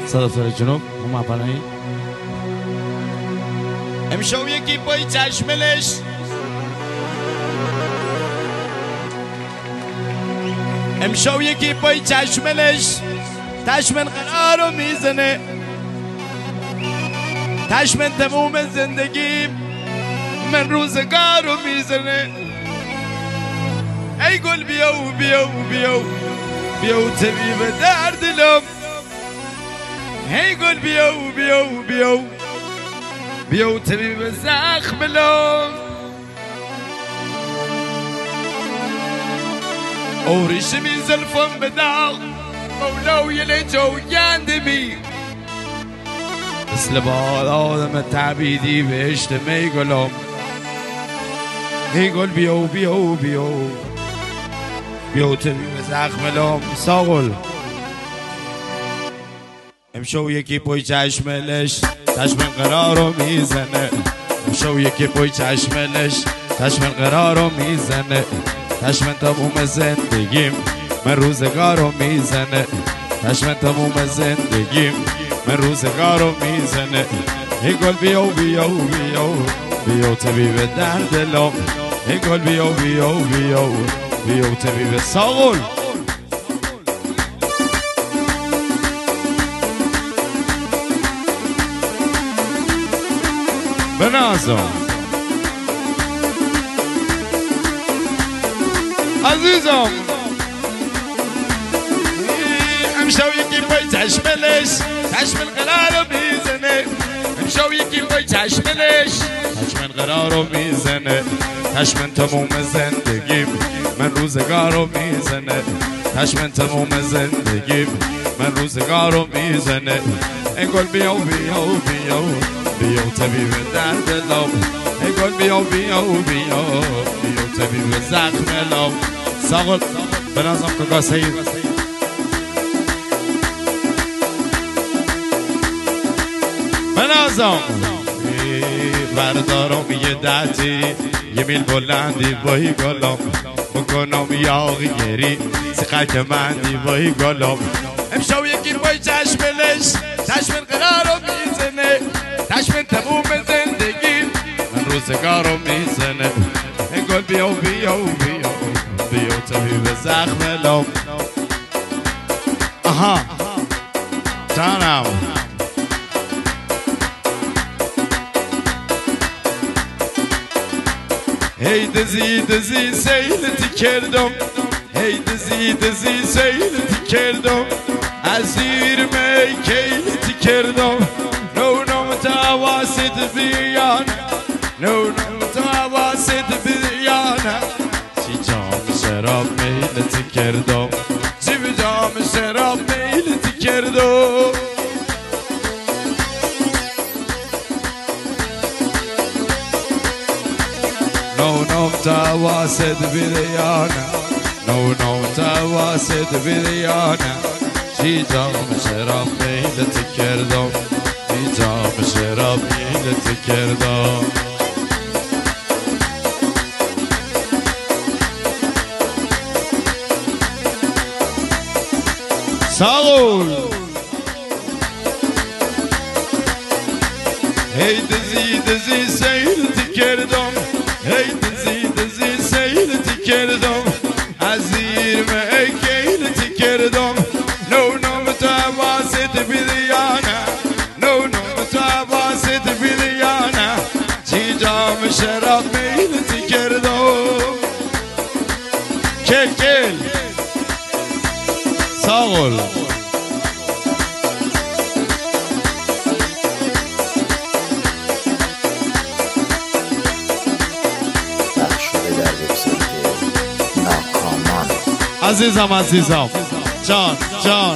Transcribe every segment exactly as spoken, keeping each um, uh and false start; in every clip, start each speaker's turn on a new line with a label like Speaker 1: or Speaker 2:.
Speaker 1: صدفتر جنوب هم اپنایی امشو یکی پای چشملش امشو یکی پای چشملش تشمن قرارو میزنه تشمن تموم زندگی من روزگارو میزنه ای گل بیاو بیاو بیاو بیاو طبیب درد لم ای گل بیاو بیاو بیاو بیاو طبیب زخم لم اوریش می زلفم بداغ مولاوی لجو گندمی مثل بال آدم تعبیدی بهشت می گلم ای گل بیاو بیاو بیاو بیاو طبیب زخم لم ساغل امشو یکی پای چشملش چشم قرارو میزنه امشو یکی پای چشملش چشم قرارو میزنه چشم تموم زندگیم من روزگارو میزنه چشم تموم زندگیم من روزگارو میزنه ای گل بیاو بیاو بیاو بیاو طبیب درد لم ای گل بیاو بیاو بیاو بیاو طبیب ساغل بنازم عزیزم امشو یکی پای چشملش چشم قرارو میزنه امشو یکی پای چشملش چشم قرارو میزنه چشم تموم زندگیم من روزگارو میزنه چشم تموم زندگیم من روزگارو میزنه ای گل بیاو بیاو بیاو بیاو طبیب درد لم ای گل بیاو بیاو بیاو بیاو طبیب زخم لم ساغل بنازم کگاه سید بنازم بردارم یه دتی یه میل بلندی بایی گلم بکنم یاغی گری سقک مندی بایی گلم امشو یکی بای چشملش چشم قرارو میزنه چشم تموم زندگی من روزگارو میزنه ای گل بیاو بیاو بیاو بیاو طبیب زخم لم آها جانم هی دزی دزی سیلتی کردم هی دزی دزی سیلتی کردم از زیر می کیلتی کردم نو نو متواسط بیان نو نو متواسط بیان چی جام شراب میلتی کردم چی به جام شراب میلتی کردم نو نو متواسط بیان نو نو متواسط بیان چی جام شراب میلتی کردم چی جام شراب میلتی کردم ساغل هی دزی دزی سیلتی کردم هی دزی دزی سیلتی کردم از زیر می کیلتی کردم نو نو متواسط بیدیانه نو نو متواسط بیدیانه چی جام شراب میلتی کردم کل کل ساغل عزیزم عزیزم جان جان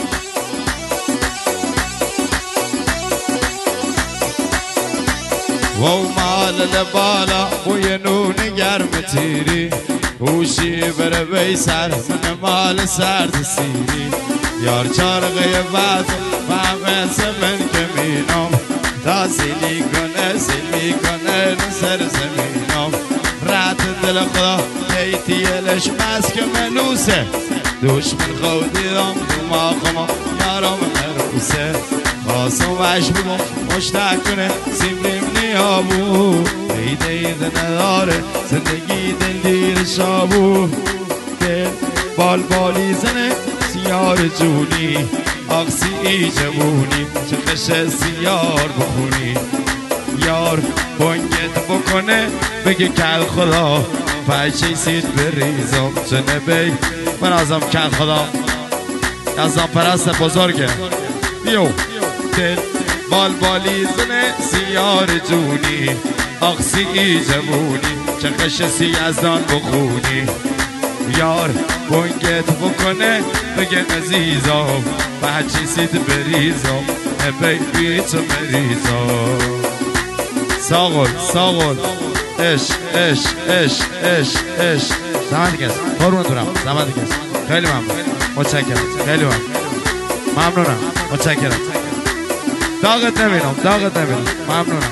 Speaker 1: و مال لبالا بوی نون گرم تیری هوشی بره بیسر من مال سرد سیری یار چارقه بعد فهم زمن که مینم تا سیلی کنه سیلی کنه سر زمینم رات دل خدا هیتیلش مسک منوسه دوش من خودیدم دو ما خما یارم اوسه خاصم وش بگم مشتق کنه سیمریم نیابو ایده ایده نداره زندگی دل دیر شابو دل بال بالی زنه سیار جونی آقسی ای جوونی چه خش سیار بخونی یار بانگت بکنه بگه کل خدا پچه سید بریزم چنه بی من ازم کل خدا ازم پرست بزرگه بیو دل بال بالی زنه سیار جونی آقسی ای جوونی چه خش سیزدان بخونی یار بانگت بکنه بگه عزیزم بچه سید بریزم بی بی تو مریزم ساغل ساغل اش اش اش اش اش زمان دیگه است قربون دارم زمان دیگه است خیلی ممنون متشکرم خیلی ممنون ممنونم متشکرم داغت نمیدم داغت نمیدم ممنونم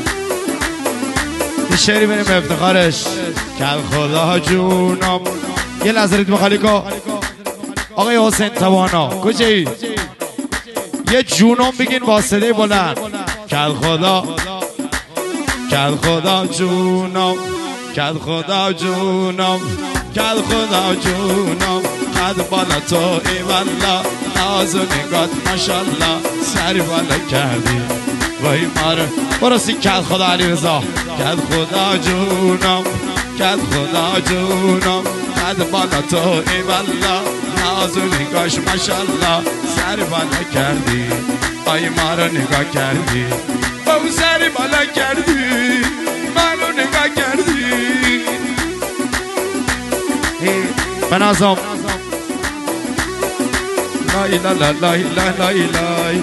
Speaker 1: یه شعری بریم به افتخارش کل خدا جونم یه لحظه ریتم خالیکا آقای حسین توانا کجایی یه جونم بگین با صدای بلند کل خدا کل خدا جونم کل خدا جونم کل خدا جونم قد بالا تو ای والا ناز و نگات ماشالله سری بالا کردی وای ماره برسی کل خدا علی رضا کل خدا جونم کل خدا جونم قد بالا تو ای والا ناز و نگاش ماشالله سری بالا کردی وای ماره نگاه کردی او سری بالا کردی منو نگاه کردی بنازم لای لا لا لای لا لای لای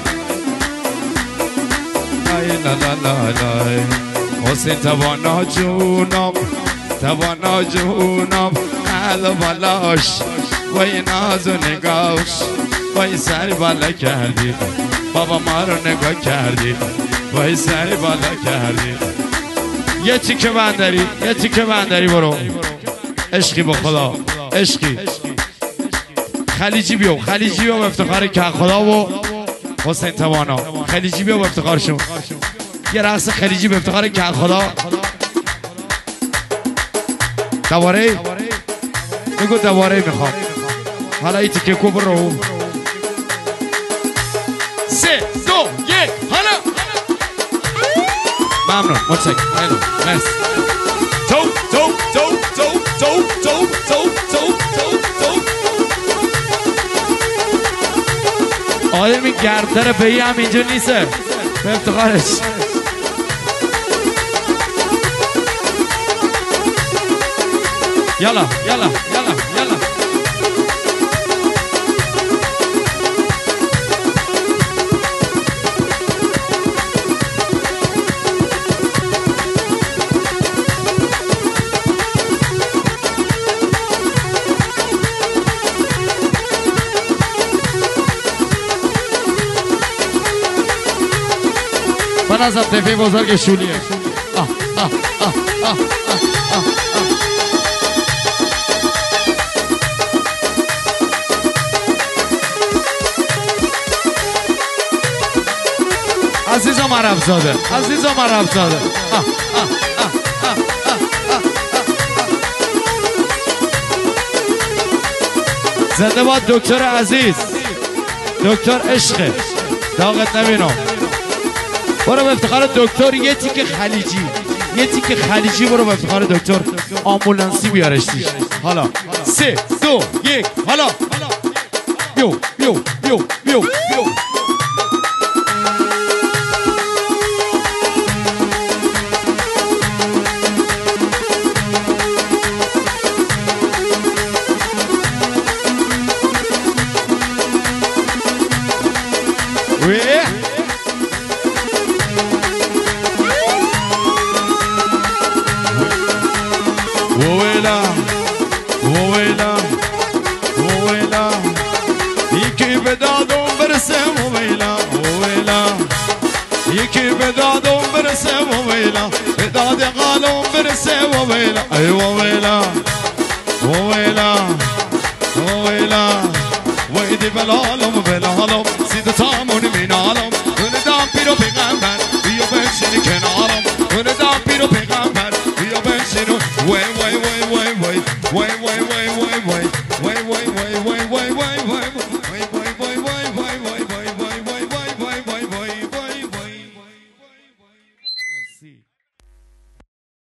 Speaker 1: لای لا لا لا لای حسین توانا جونم توانا جونم قد بالاش وای ناز و نگاش وای سری بالا کردی بابا ما رو نگاه کردی وای سری بالا کردی یه تیکه بندری یه تیکه بندری برو عشقی با خدا عشقی خلیجی بیو خلیجی بیو به افتخار که خدا و حسین توانا خلیجی بیو به افتخارشون یه رقص خلیجی به افتخار که خدا دواره بگو دواره میخوام حالا ای تیکه کو برو سه دو یک حالا ممنون متشکرم مرسی تو تو تو تو تو تو تو تو تو تو آدمی گردر بهی هم اینجا نیسته به افتخارش یالا یالا یالا یالا من از تفی بزرگ شولیه آه آه آه آه آه عزیزم عرب زاده عزیزم عرب زاده زنده باد دکتر عزیز دکتر عشقه داغت نبینم برو به افتخار دکتر یه تیک خلیجی یه تیک خلیجی برو به افتخار دکتر آمبولانسی بیارشتی حالا سه دو یک حالا بیو بیو بیو بیو بیو وويلا وويلا وويلا يكي بدادهم برسم وويلا وويلا يكي بدادهم برسم وويلا بداد قالهم برسم وويلا اي وويلا وويلا وويلا ويدي بلالهم بلالم سید تامون مینالم اون دام پیرو پیغمبر بیا بنشینی کنارم اون دام پیرو پیغمبر بیا بنشینی وای وای وای وای وای وای وای وای وای وای وای وای